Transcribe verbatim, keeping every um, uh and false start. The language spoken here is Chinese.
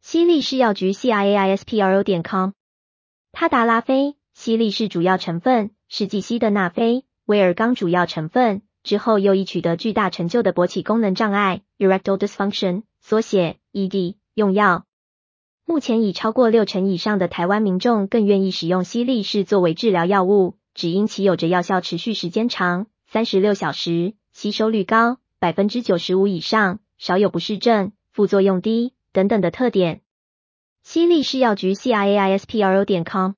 西力士药局 C I A I S P R O 点 com。他达拉非，西力士主要成分是继西的那非，威尔刚主要成分之后又已取得巨大成就的勃起功能障碍 Erectile Dysfunction， 缩写 E D 用药。目前已超过六成以上的台湾民众更愿意使用西力士作为治疗药物，只因其有着药效持续时间长，三十六小时，吸收率高， 百分之九十五 以上，少有不适症，副作用低等等的特点。西力士药局 C I A I S P R O 点 com